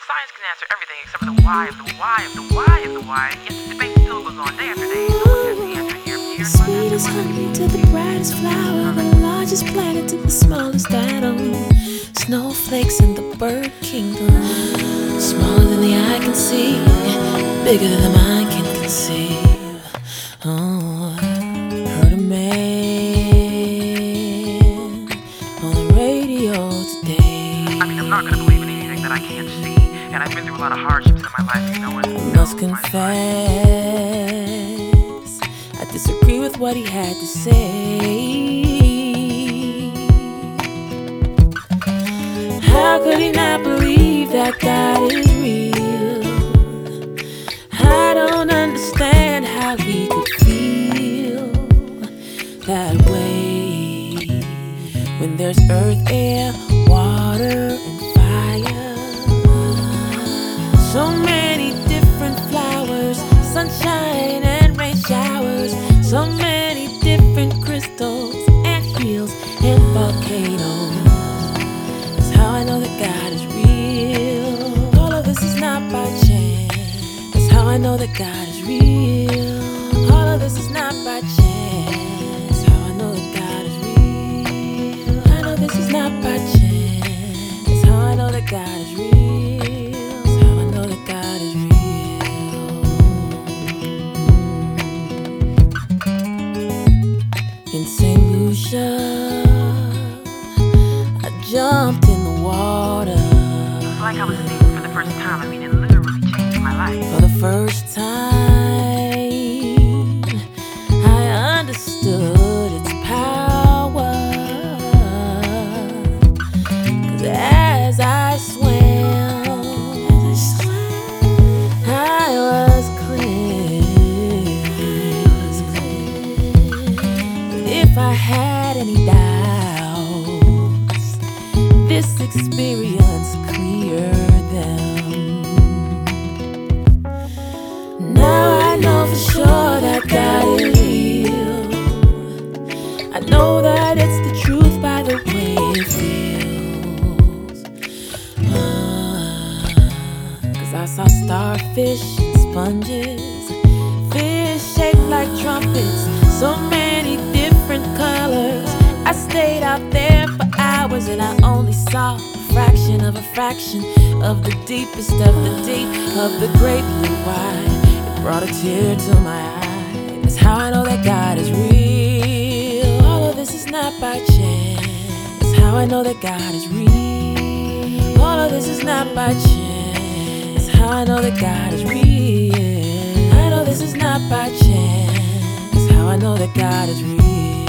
Science can answer everything except for the why of the why of the why of the why. Yet the debate still goes on day after day. No one has the answer here. The sweetest honey to the brightest flower, the largest planet to the smallest atom. Snowflakes in the bird kingdom, smaller than the eye can see, bigger than the mind can conceive. Oh, I heard a man on the radio today. I mean, I'm not gonna believe in anything that I can't see, and I've been through a lot of hardships in my life, you know. I must confess, I disagree with what he had to say. How could he not believe that God is real? I don't understand how he could feel that way when there's earth, air, water, and fire. So many different flowers, sunshine and rain showers. So many different crystals and hills and volcanoes. That's how I know that God is real. All of this is not by chance. That's how I know that God is real. All of this is not by chance. That's how I know that God is real. I know this is not by chance. That's how I know that God is real. That's how I know that God is real. In St. Lucia, I jumped in the water. It's like I was seeing for the first time. I mean, it literally changed my life. For the first time, I understood its power. 'Cause as I swam, I was cleansed. And if I had any doubts, this experience cleared them. Now I know for sure that God is real. I know that it's the truth by the way it feels. 'Cause I saw starfish and sponges, fish shaped like trumpets, so many different colors. I stayed out there for hours and I only saw a fraction of the deepest of the deep of the great blue wide. It brought a tear to my eye. That's how I know that God is real. All of this is not by chance. That's how I know that God is real. All of this is not by chance. That's how I know that God is real. I know this is not by chance. That's how I know that God is real.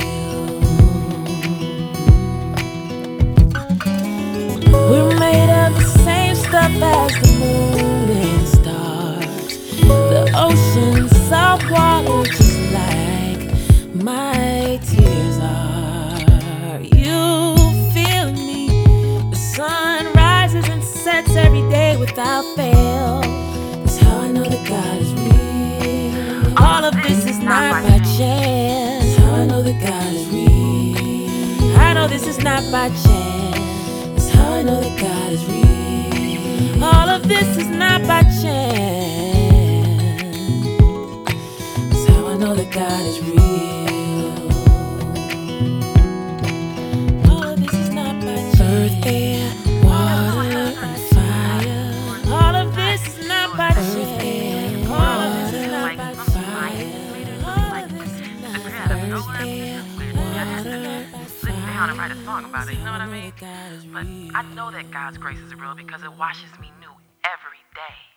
We're made of the same stuff as the moon and stars. The ocean's salt water, just like my tears are. You feel me? The sun rises and sets every day without fail. That's how I know that God is real. All of this is not by chance. That's how I know that God is real. I know this is not by chance. I know that God is real. All of this is not by chance. That's how I know that God is real. All of this is not by chance. Earth, air, water, and fire. All of this is not by chance. All of this is not by fire. All of this is not by earth, air, water, and Down and write a song about it, you know what I mean? God is But real. I know that God's grace is real because it washes me new every day.